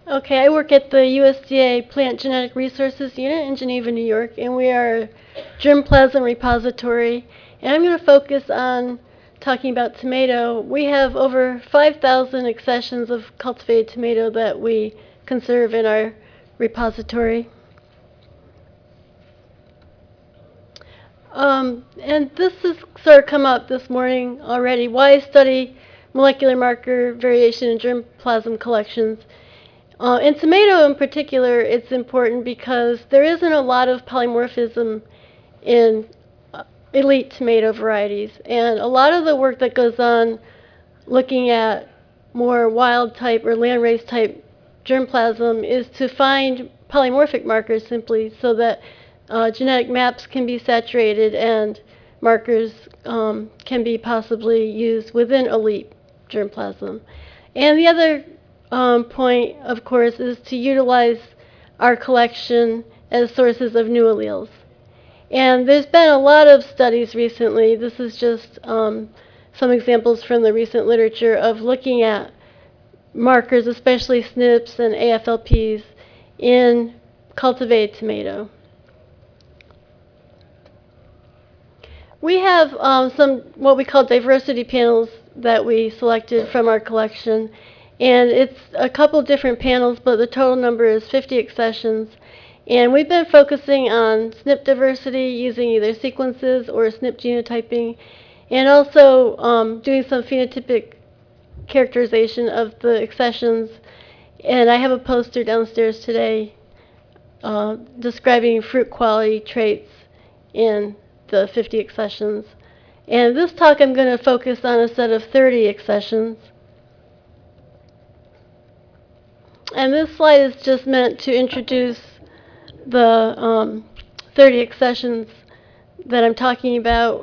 Okay, I work at the USDA Plant Genetic Resources Unit in Geneva, New York, and we are a germplasm repository. And I'm going to focus on talking about tomato. We have over 5,000 accessions of cultivated tomato that we conserve in our repository. And this has sort of come up this morning already. Why study molecular marker variation in germplasm collections? In tomato in particular, it's important because there isn't a lot of polymorphism in elite tomato varieties. And a lot of the work that goes on looking at more wild type or landrace type germplasm is to find polymorphic markers simply so that genetic maps can be saturated and markers can be possibly used within elite germplasm. And the other point, of course, is to utilize our collection as sources of new alleles. And there's been a lot of studies recently. This is just some examples from the recent literature of looking at markers, especially SNPs and AFLPs, in cultivated tomato. We have some what we call diversity panels that we selected from our collection. And it's a couple different panels, but the total number is 50 accessions. And we've been focusing on SNP diversity using either sequences or SNP genotyping, and also doing some phenotypic characterization of the accessions. And I have a poster downstairs today describing fruit quality traits in the 50 accessions. And this talk I'm going to focus on a set of 30 accessions. And this slide is just meant to introduce the 30 accessions that I'm talking about.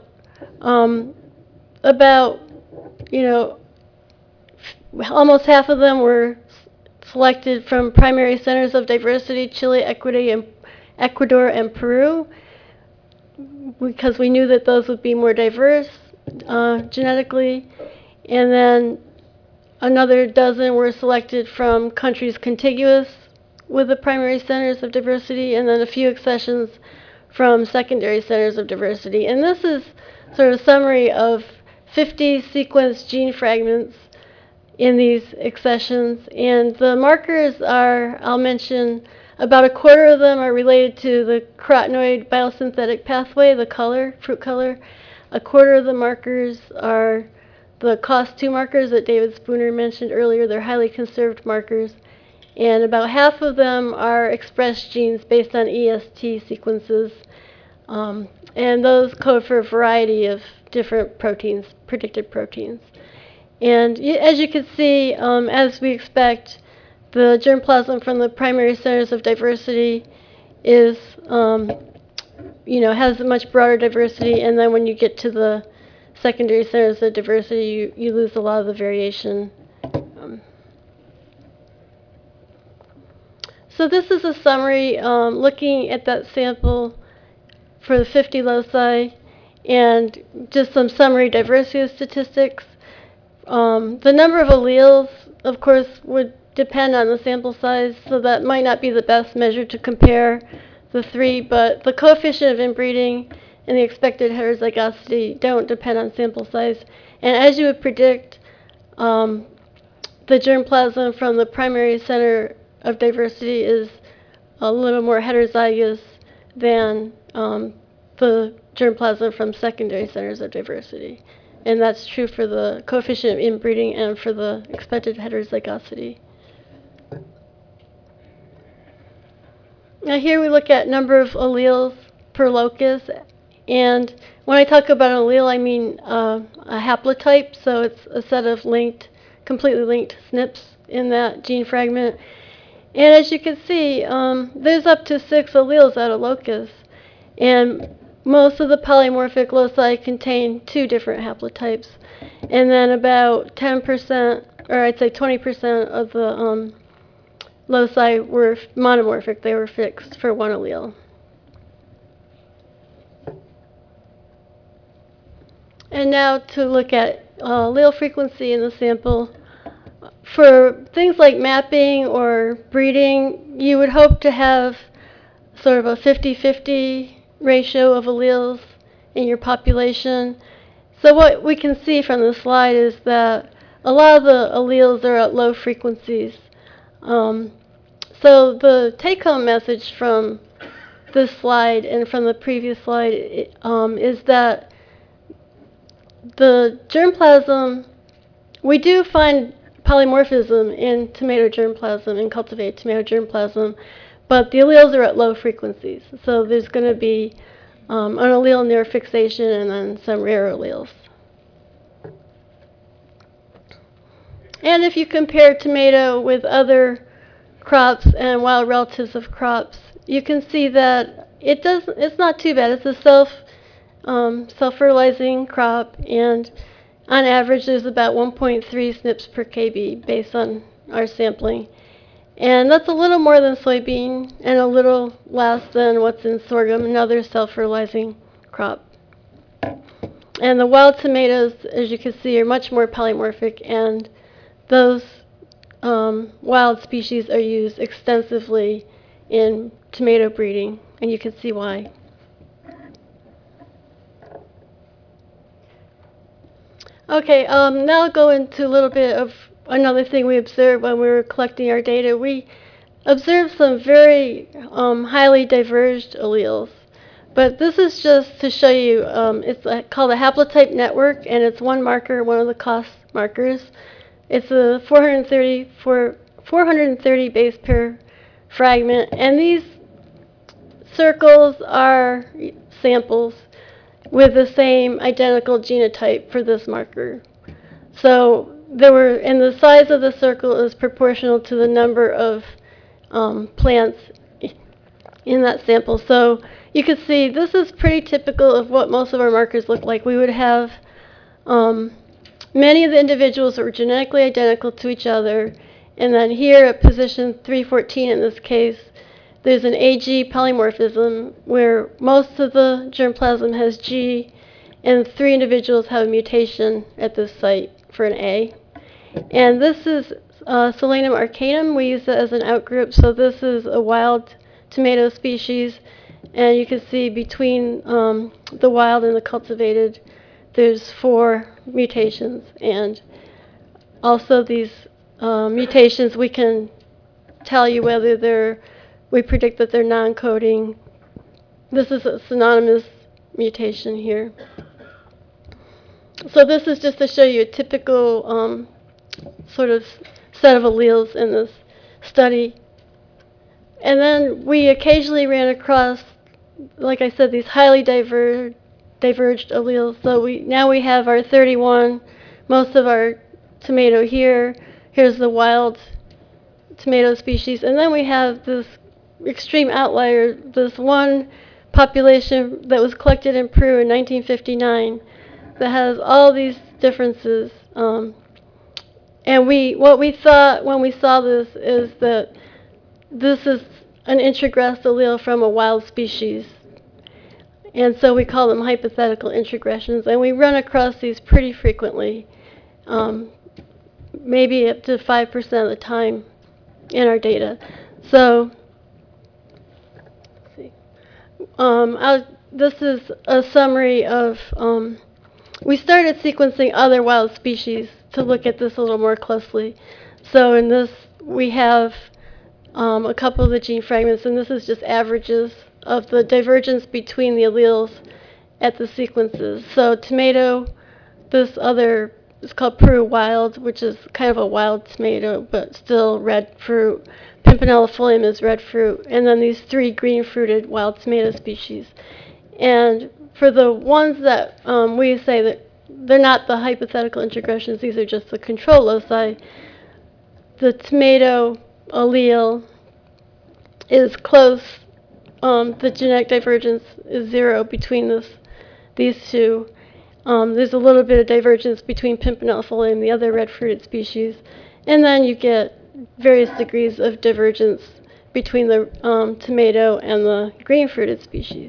About, you know, almost half of them were selected from primary centers of diversity, Chile, Ecuador, and Peru, because we knew that those would be more diverse genetically. And then another dozen were selected from countries contiguous with the primary centers of diversity, and then a few accessions from secondary centers of diversity. And this is sort of a summary of 50 sequenced gene fragments in these accessions. And the markers are, I'll mention, about a quarter of them are related to the carotenoid biosynthetic pathway, the color, fruit color. A quarter of the markers are the COS2 markers that David Spooner mentioned earlier. They're highly conserved markers. And about half of them are expressed genes based on EST sequences. And those code for a variety of different proteins, predicted proteins. And as you can see, as we expect, the germplasm from the primary centers of diversity is, has a much broader diversity. And then when you get to the secondary centers of diversity, you lose a lot of the variation. So this is a summary looking at that sample for the 50 loci and just some summary diversity statistics. The number of alleles, of course, would depend on the sample size, so that might not be the best measure to compare the three, but the coefficient of inbreeding and the expected heterozygosity don't depend on sample size. And as you would predict, the germplasm from the primary center of diversity is a little more heterozygous than the germplasm from secondary centers of diversity. And that's true for the coefficient of inbreeding and for the expected heterozygosity. Now here we look at number of alleles per locus. And when I talk about an allele, I mean a haplotype. So it's a set of completely linked SNPs in that gene fragment. And as you can see, there's up to 6 alleles at a locus. And most of the polymorphic loci contain 2 different haplotypes. And then about 10%, or I'd say 20% of the loci were monomorphic. They were fixed for 1 allele. And now to look at allele frequency in the sample. for things like mapping or breeding, you would hope to have sort of a 50-50 ratio of alleles in your population. So what we can see from the slide is that a lot of the alleles are at low frequencies. So the take-home message from this slide and from the previous slide is that the germplasm, we do find polymorphism in tomato germplasm, in cultivated tomato germplasm, but the alleles are at low frequencies. So there's going to be an allele near fixation and then some rare alleles. And if you compare tomato with other crops and wild relatives of crops, you can see that it's not too bad. It's a self-fertilizing crop, and on average there's about 1.3 SNPs per kb based on our sampling. And that's a little more than soybean and a little less than what's in sorghum, another self-fertilizing crop. And the wild tomatoes, as you can see, are much more polymorphic, and those wild species are used extensively in tomato breeding, and you can see why. Okay, now I'll go into a little bit of another thing we observed when we were collecting our data. We observed some very highly diverged alleles. But this is just to show you, it's called a haplotype network, and it's one marker, one of the cost markers. It's a 430 base pair fragment, and these circles are samples with the same identical genotype for this marker. So and the size of the circle is proportional to the number of plants in that sample. So you can see this is pretty typical of what most of our markers look like. We would have many of the individuals that were genetically identical to each other, and then here at position 314 in this case, there's an AG polymorphism where most of the germplasm has G, and 3 individuals have a mutation at this site for an A. And this is Solanum arcanum. We use it as an outgroup, so this is a wild tomato species, and you can see between the wild and the cultivated, there's 4 mutations, and also these mutations we can tell you whether we predict that they're non-coding. This is a synonymous mutation here. So this is just to show you a typical sort of set of alleles in this study. And then we occasionally ran across, like I said, these highly diverged alleles. So now we have our 31, most of our tomato here. Here's the wild tomato species. And then we have this extreme outlier, this one population that was collected in Peru in 1959 that has all these differences. And what we thought when we saw this is that this is an introgressed allele from a wild species. And so we call them hypothetical introgressions. And we run across these pretty frequently, maybe up to 5% of the time in our data. So let's see. This is a summary of, we started sequencing other wild species to look at this a little more closely. So in this, we have a couple of the gene fragments, and this is just averages of the divergence between the alleles at the sequences. So tomato, this other is called Peru wild, which is kind of a wild tomato, but still red fruit. Pimpinella folium is red fruit, and then these 3 green-fruited wild tomato species. And for the ones that we say that they're not the hypothetical introgressions, these are just the control loci, the tomato allele is close. The genetic divergence is 0 between these two. There's a little bit of divergence between Pimpinella folium, the other red-fruited species, and then you get various degrees of divergence between the tomato and the green-fruited species.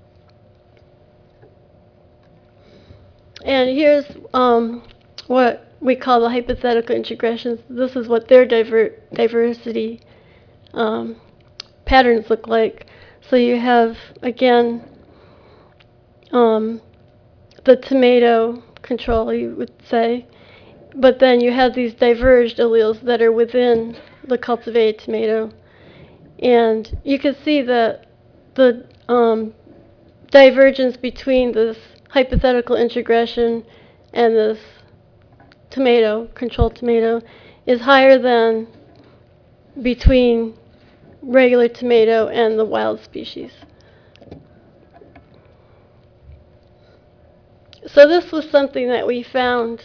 And here's what we call the hypothetical introgressions. This is what their diversity patterns look like. So you have, again, the tomato control, you would say, but then you have these diverged alleles that are within the cultivated tomato. And you can see that the divergence between this hypothetical introgression and this tomato, controlled tomato, is higher than between regular tomato and the wild species. So this was something that we found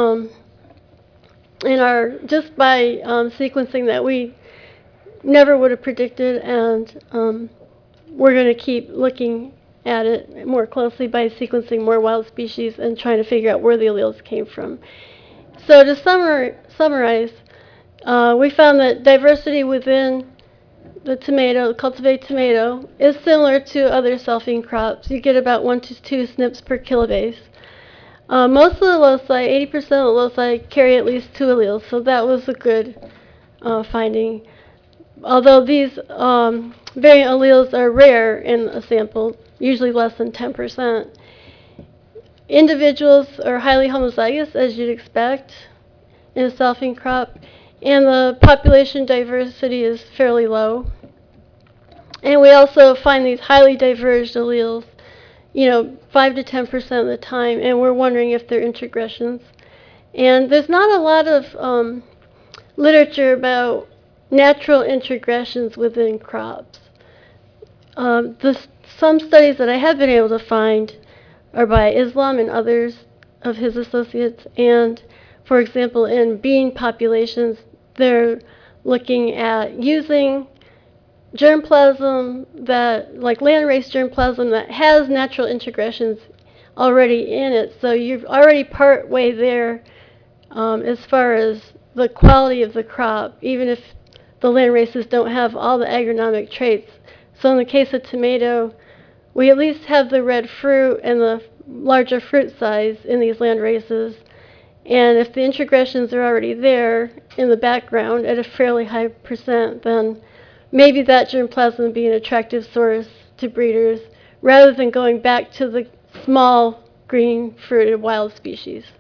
in our, just by sequencing, that we never would have predicted, and we're going to keep looking at it more closely by sequencing more wild species and trying to figure out where the alleles came from. So to summarize, we found that diversity within the tomato, the cultivated tomato, is similar to other selfing crops. You get about 1 to 2 SNPs per kilobase. Most of the loci, 80% of the loci, carry at least 2 alleles, so that was a good finding. Although these variant alleles are rare in a sample, usually less than 10%. Individuals are highly homozygous, as you'd expect in a selfing crop, and the population diversity is fairly low. And we also find these highly diverged alleles, 5 to 10% of the time, and we're wondering if they're introgressions. And there's not a lot of literature about natural introgressions within crops. Some studies that I have been able to find are by Islam and others of his associates, and for example, in bean populations, they're looking at using germplasm that, like landrace germplasm, that has natural introgressions already in it. So you're already part way there as far as the quality of the crop, even if the land races don't have all the agronomic traits. So in the case of tomato, we at least have the red fruit and the larger fruit size in these land races. And if the introgressions are already there in the background at a fairly high percent, then maybe that germplasm would be an attractive source to breeders rather than going back to the small green fruited wild species.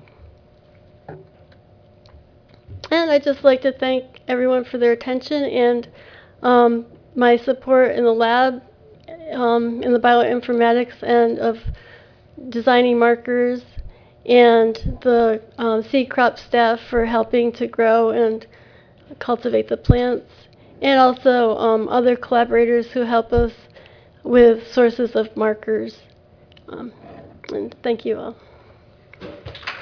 And I'd just like to thank everyone for their attention and my support in the lab, in the bioinformatics and of designing markers, and the seed crop staff for helping to grow and cultivate the plants, and also other collaborators who help us with sources of markers. And thank you all.